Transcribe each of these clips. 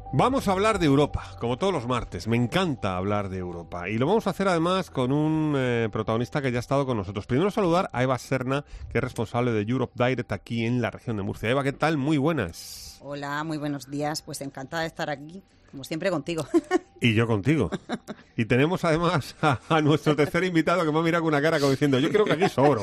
Vamos a hablar de Europa, como todos los martes. Me encanta hablar de Europa. Y lo vamos a hacer además con un protagonista que ya ha estado con nosotros. Primero saludar a Eva Serna, que es responsable de Europe Direct aquí en la región de Murcia. Eva, ¿qué tal? Muy buenas. Hola, muy buenos días. Pues encantada de estar aquí, como siempre, contigo. Y yo contigo. Y tenemos además a nuestro tercer invitado que me ha mirado con una cara como diciendo, yo creo que aquí sobro.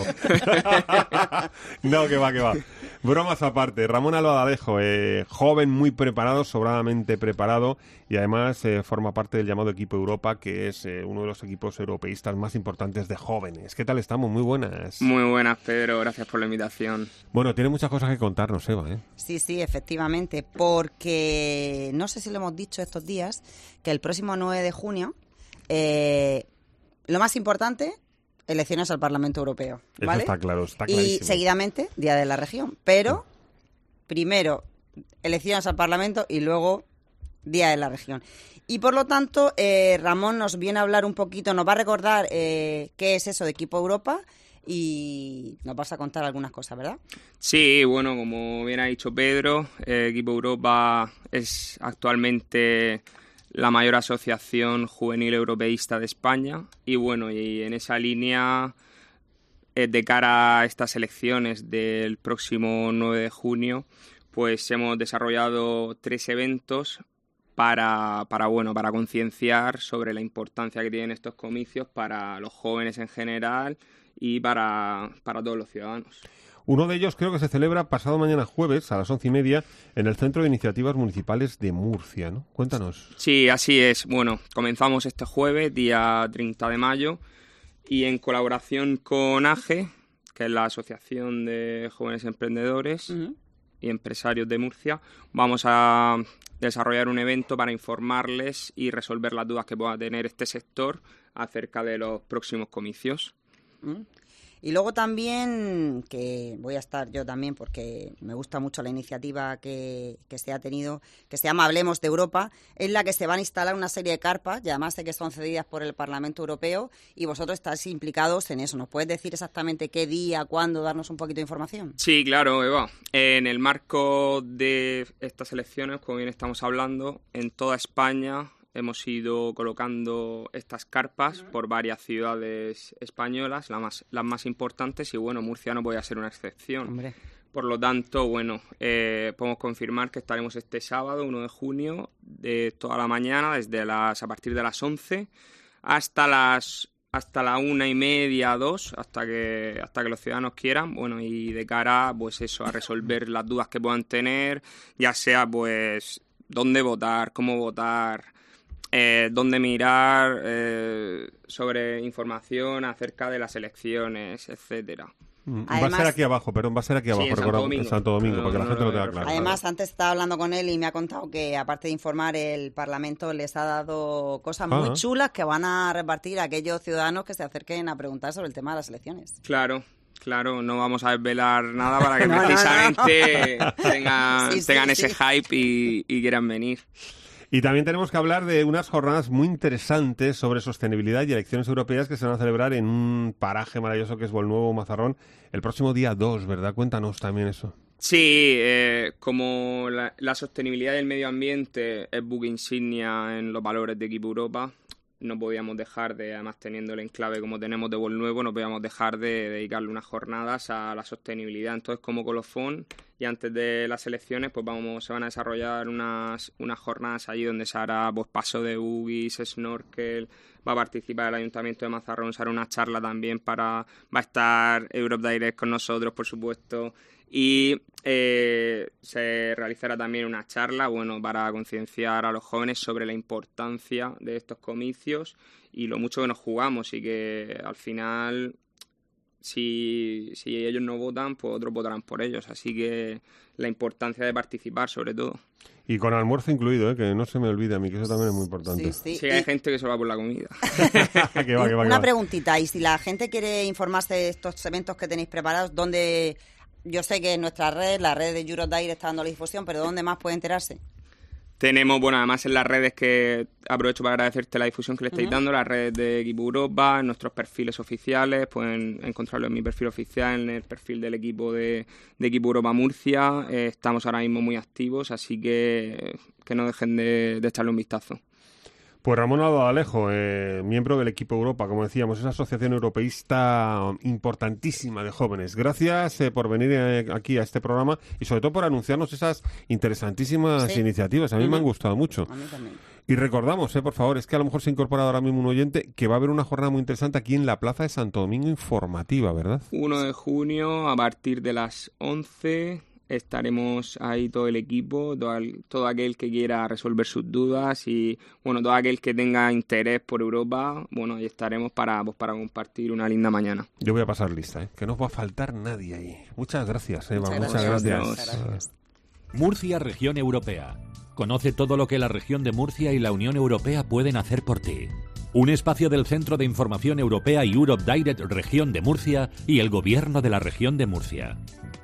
No, que va. Bromas aparte, Ramón Albaladejo, joven, muy preparado, sobradamente preparado, y además forma parte del llamado Equipo Europa, que es uno de los equipos europeístas más importantes de jóvenes. ¿Qué tal estamos? Muy buenas. Muy buenas, Pedro. Gracias por la invitación. Bueno, tiene muchas cosas que contarnos, Eva, ¿eh? Sí, efectivamente, porque no sé si lo hemos dicho estos días, que el próximo 9 de junio, lo más importante, elecciones al Parlamento Europeo, ¿vale? Eso está claro, está clarísimo. Y seguidamente, Día de la Región. Pero, primero, elecciones al Parlamento y luego Día de la Región. Y por lo tanto, Ramón nos viene a hablar un poquito, nos va a recordar qué es eso de Equipo Europa y nos vas a contar algunas cosas, ¿verdad? Sí, bueno, como bien ha dicho Pedro, Equipo Europa es actualmente la mayor asociación juvenil europeísta de España y bueno, y en esa línea, de cara a estas elecciones del próximo 9 de junio, pues hemos desarrollado 3 eventos para concienciar sobre la importancia que tienen estos comicios para los jóvenes en general y para todos los ciudadanos. Uno de ellos creo que se celebra pasado mañana jueves a las 11:30 en el Centro de Iniciativas Municipales de Murcia, ¿no? Cuéntanos. Sí, así es. Bueno, comenzamos este jueves, día 30 de mayo, y en colaboración con AGE, que es la Asociación de Jóvenes Emprendedores y Empresarios de Murcia, vamos a desarrollar un evento para informarles y resolver las dudas que pueda tener este sector acerca de los próximos comicios. Y luego también, que voy a estar yo también porque me gusta mucho la iniciativa que se ha tenido, que se llama Hablemos de Europa, en la que se van a instalar una serie de carpas, y además de que son cedidas por el Parlamento Europeo, y vosotros estáis implicados en eso. ¿Nos puedes decir exactamente qué día, cuándo, darnos un poquito de información? Sí, claro, Eva. En el marco de estas elecciones, como bien estamos hablando, en toda España hemos ido colocando estas carpas por varias ciudades españolas, las más importantes, y bueno, Murcia no podía ser una excepción. Hombre. Por lo tanto, bueno, podemos confirmar que estaremos este sábado, 1 de junio, de toda la mañana, a partir de las 11 hasta la 1:30, 2, hasta que los ciudadanos quieran, bueno, y de cara, pues eso, a resolver las dudas que puedan tener, ya sea, pues, dónde votar, cómo votar, dónde mirar, sobre información acerca de las elecciones, etcétera. Además, va a ser aquí abajo, en Santo Domingo, porque la gente lo tenga claro. Además, antes estaba hablando con él y me ha contado que, aparte de informar, el Parlamento les ha dado cosas muy chulas que van a repartir a aquellos ciudadanos que se acerquen a preguntar sobre el tema de las elecciones. Claro, no vamos a desvelar nada para que precisamente tengan ese hype y quieran venir. Y también tenemos que hablar de unas jornadas muy interesantes sobre sostenibilidad y elecciones europeas que se van a celebrar en un paraje maravilloso que es Volnuevo, Mazarrón, el próximo día 2, ¿verdad? Cuéntanos también eso. Sí, como la sostenibilidad y el medio ambiente es buque insignia en los valores de Equipo Europa, no podíamos dejar de, además teniendo el enclave como tenemos de Volnuevo, no podíamos dejar de dedicarle unas jornadas a la sostenibilidad. Entonces, como colofón, y antes de las elecciones, pues se van a desarrollar unas jornadas allí donde se hará, pues, paso de buggies, snorkel, va a participar el Ayuntamiento de Mazarrón, se hará una charla también va a estar Europe Direct con nosotros, por supuesto, y se realizará también una charla, bueno, para concienciar a los jóvenes sobre la importancia de estos comicios y lo mucho que nos jugamos, y que al final, si ellos no votan, pues otros votarán por ellos, así que la importancia de participar, sobre todo. Y con almuerzo incluido, que no se me olvide a mí, que eso también es muy importante. Sí. Sí, hay gente que se va por la comida. Una preguntita, y si la gente quiere informarse de estos eventos que tenéis preparados, ¿dónde? Yo sé que en nuestra red, la red de Europe Direct, está dando la difusión, pero ¿dónde más puede enterarse? Tenemos, bueno, además en las redes, que aprovecho para agradecerte la difusión que le estáis dando, las redes de Equipo Europa, nuestros perfiles oficiales, pueden encontrarlo en mi perfil oficial, en el perfil del equipo de Equipo Europa Murcia. Estamos ahora mismo muy activos, así que no dejen de echarle un vistazo. Pues Ramón Albaladejo, miembro del Equipo Europa, como decíamos, esa asociación europeísta importantísima de jóvenes. Gracias por venir aquí a este programa y sobre todo por anunciarnos esas interesantísimas iniciativas. A mí me han gustado mucho. A mí también. Y recordamos, por favor, es que a lo mejor se ha incorporado ahora mismo un oyente, que va a haber una jornada muy interesante aquí en la Plaza de Santo Domingo informativa, ¿verdad? 1 de junio, a partir de las 11... estaremos ahí todo el equipo, todo aquel que quiera resolver sus dudas y, bueno, todo aquel que tenga interés por Europa, bueno, ahí estaremos para compartir una linda mañana. Yo voy a pasar lista, que no os va a faltar nadie ahí. Muchas gracias, Eva, Muchas gracias. Murcia, Región Europea. Conoce todo lo que la región de Murcia y la Unión Europea pueden hacer por ti. Un espacio del Centro de Información Europea y Europe Direct Región de Murcia y el Gobierno de la Región de Murcia.